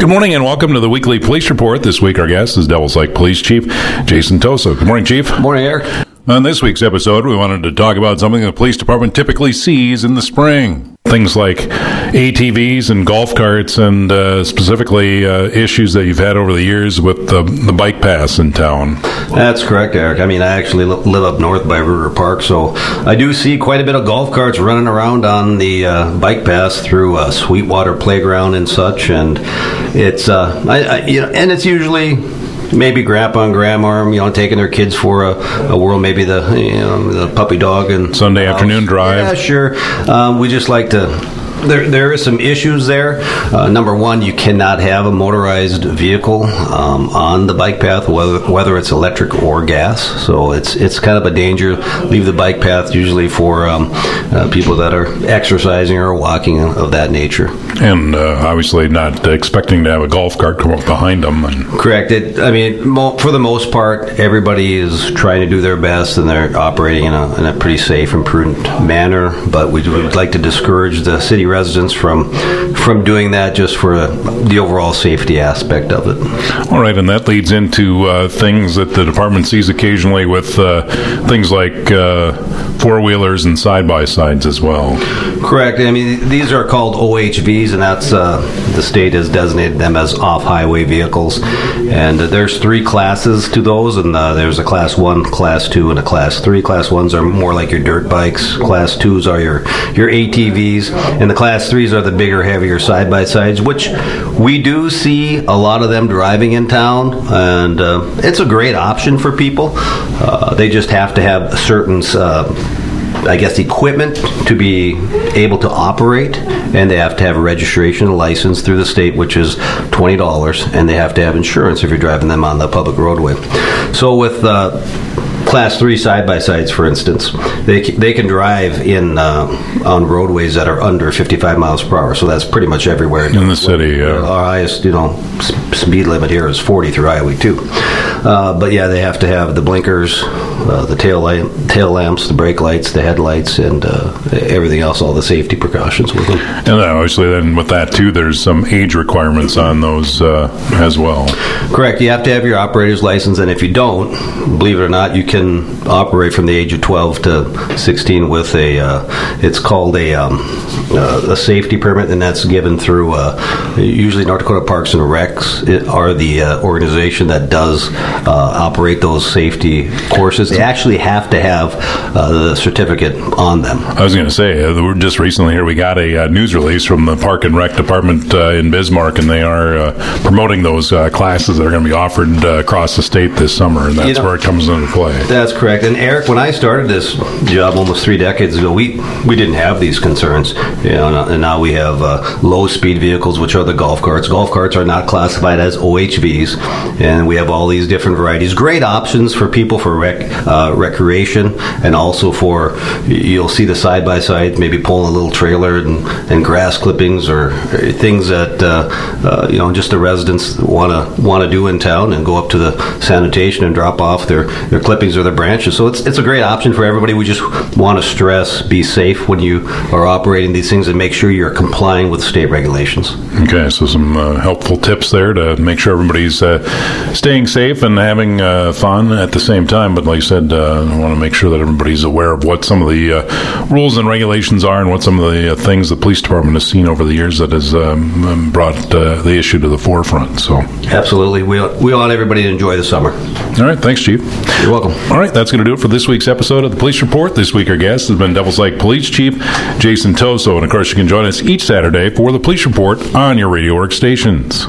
Good morning and welcome to the weekly police report. This week our guest is Devils Lake Police Chief Jason Toso. Good morning, Chief. Good morning, Eric. On this week's episode, we wanted to talk about something the police department typically sees in the spring. Things like ATVs and golf carts and specifically issues that you've had over the years with the bike paths in town. That's correct, Eric. I actually live up north by River Park, so I do see quite a bit of golf carts running around on the bike paths through Sweetwater Playground and such, and it's and it's usually maybe grandpa and grandma, taking their kids for a whirl, maybe the puppy dog and Sunday afternoon drive. Yeah, sure. We just like to. There is some issues there. Number one, you cannot have a motorized vehicle on the bike path, whether it's electric or gas. So it's kind of a danger. Leave the bike path usually for people that are exercising or walking of that nature. And obviously not expecting to have a golf cart come up behind them. Correct. For the most part, everybody is trying to do their best and they're operating in a pretty safe and prudent manner. But we would like to discourage the city residents from doing that just for the overall safety aspect of it. All right, and that leads into things that the department sees occasionally with things like four-wheelers and side-by-sides as well. Correct. These are called OHVs, and that's the state has designated them as off-highway vehicles. And there's three classes to those, and there's a Class 1, Class 2, and a Class 3. Class 1s are more like your dirt bikes. Class 2s are your ATVs, and the Class 3s are the bigger, heavier side-by-sides, which we do see a lot of them driving in town, and it's a great option for people. They just have to have certain equipment to be able to operate, and they have to have a registration and license through the state, which is $20, and they have to have insurance if you're driving them on the public roadway. So with Class 3 side-by-sides, for instance, they can drive on roadways that are under 55 miles per hour, so that's pretty much everywhere. In the city, Our highest, speed limit here is 40 through Highway 2. But yeah, they have to have the blinkers, the tail lamps, the brake lights, the headlights, and everything else, all the safety precautions with them. And obviously then with that too, there's some age requirements on those as well. Correct. You have to have your operator's license, and if you don't, believe it or not, you can operate from the age of 12 to 16 with it's called a safety permit, and that's given through usually North Dakota Parks and Recs are the organization that does operate those safety courses. They actually have to have the certificate on them. I was going to say, just recently here we got a news release from the Park and Rec Department in Bismarck, and they are promoting those classes that are going to be offered across the state this summer, and that's where it comes into play. That's correct. And Eric, when I started this job almost 3 decades ago, we didn't have these concerns. And now we have low-speed vehicles, which are the golf carts. Golf carts are not classified as OHVs, and we have all these different varieties. Great options for people for recreation, and also for, you'll see the side-by-side, maybe pulling a little trailer and grass clippings or things that just the residents want to do in town, and go up to the sanitation and drop off their clippings or their branches. So it's a great option for everybody. We just want to stress, be safe when you are operating these things and make sure you're complying with state regulations. Okay, so some helpful tips there to make sure everybody's staying safe and having fun at the same time. But like I said, I want to make sure that everybody's aware of what some of the rules and regulations are and what some of the things the police department has seen over the years that has brought the issue to the forefront. So absolutely. We want everybody to enjoy the summer. All right, thanks, Chief. You're welcome. All right, that's going to do it for this week's episode of the Police Report. This week our guest has been Devils Lake Police Chief Jason Toso, and of course you can join us each Saturday for the Police Report on your radio work stations.